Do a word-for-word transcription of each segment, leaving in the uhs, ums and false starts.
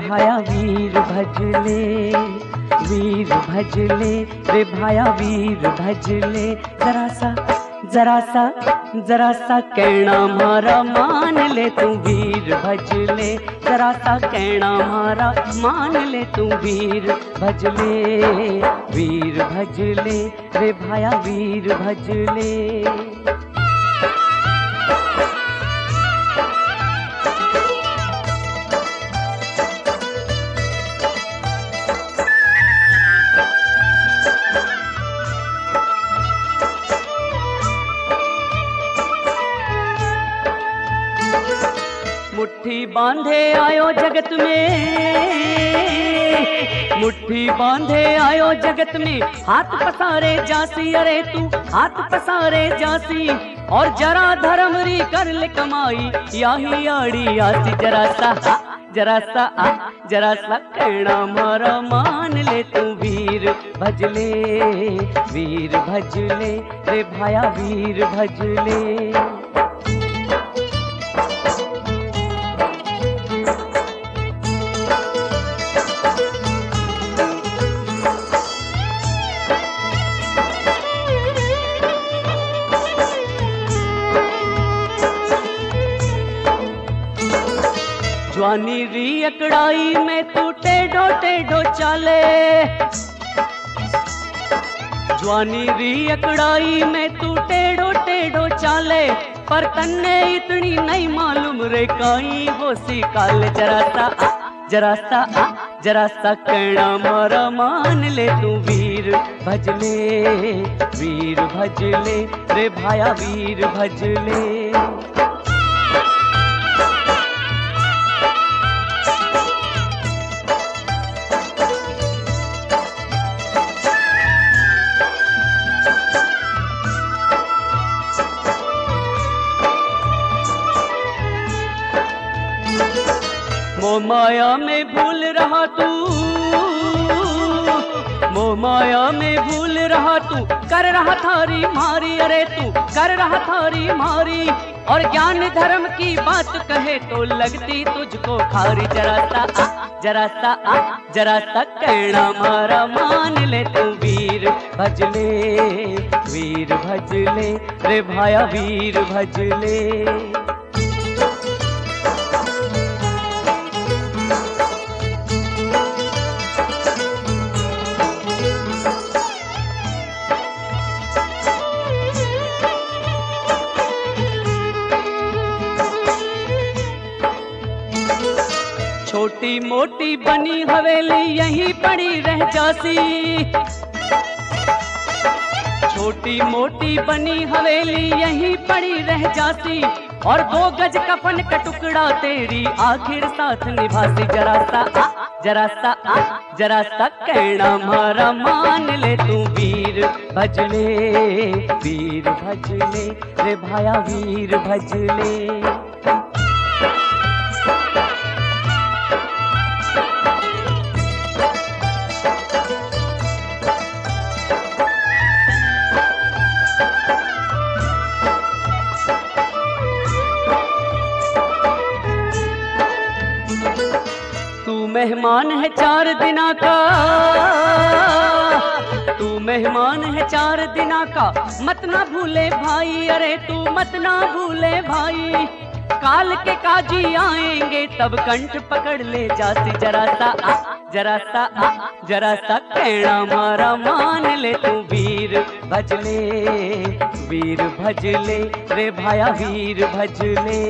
भाया वीर भजले, वीर भजले रे भाया वीर भजले। जरा सा जरा सा जरा सा कहना मारा मान ले तू वीर भजले, जरा सा कहना मारा मान ले तू वीर भजले, वीर भजले रे भाया वीर भजले। मुट्ठी बांधे आयो जगत में, मुट्ठी बांधे आयो जगत में, हाथ पसारे जासी अरे तू हाथ पसारे जासी। और जरा धर्म री कर ले कमाई याही आड़ी आसी। जरा सा जरा सा जरा सा कहना मारा मान ले तू वीर भजले, वीर भजले रे भाया वीर भजले। जवानी री अकड़ाई में तू टेढ़ो टेढ़ो चाले, जवानी री अकड़ाई में तू टेढ़ो टेढ़ो चाले। पर तन्ने इतनी नहीं मालूम रे काई होसी काल। जरा सा जरा सा जरा सा कहना मारा मान ले तू वीर भजले, वीर भजले रे भाया वीर भजले। मोह माया में भूल रहा तू, मोह माया में भूल रहा तू, कर रहा थारी मारी अरे तू कर रहा थारी मारी। और ज्ञान धर्म की बात कहे तो लगती तुझको खारी। जरा सा जरा सा जरा सा कहना मारा मान ले तू वीर भजले, वीर भजले रे भाया वीर भजले। छोटी मोटी बनी हवेली यहीं पड़ी रह जासी, छोटी मोटी बनी हवेली यहीं पड़ी रह जासी। और दो गज कफन का टुकड़ा तेरी आखिर साथ निभासी। जरा सा जरा सा जरा सा कहना मारा मान ले तू वीर भजले, वीर भजले रे भाया वीर भजले। मेहमान है चार दिना का, तू मेहमान है चार दिना का, मत ना भूले भाई अरे तू मत ना भूले भाई। काल के काजी आएंगे तब कंठ पकड़ ले जासी। जरा सा जरा सा जरा सा कहना मारा मान ले तू वीर भजले, वीर भजले रे भाया वीर भजले।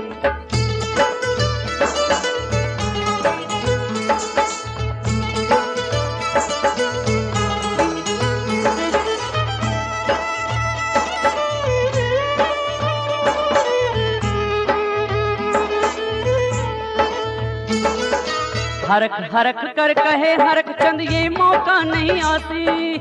हरख हरख कर कहे हरख चंद ये मौका नहीं आसी,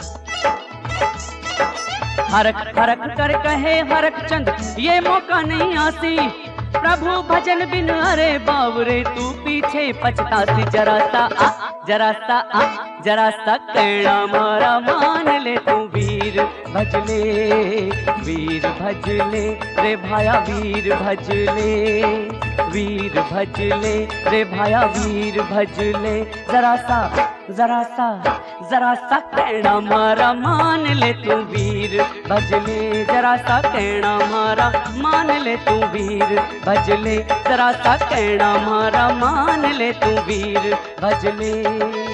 हरख हरख कर कहे हरख चंद ये मौका नहीं आसी। प्रभु भजन बिन अरे बावरे तू पीछे पछतासी। जरा सा जरा सा जरा सा कहना मारा मान ले तू भी वीर भजले, वीर भजले रे भाया वीर भजले, वीर भजले रे भाया वीर भजले। जरा सा जरा सा जरा सा कहना मारा मान ले तू वीर भजले, जरा सा कहना मारा मान ले तू वीर भजले, जरा सा कहना मारा मान ले तू वीर भजले।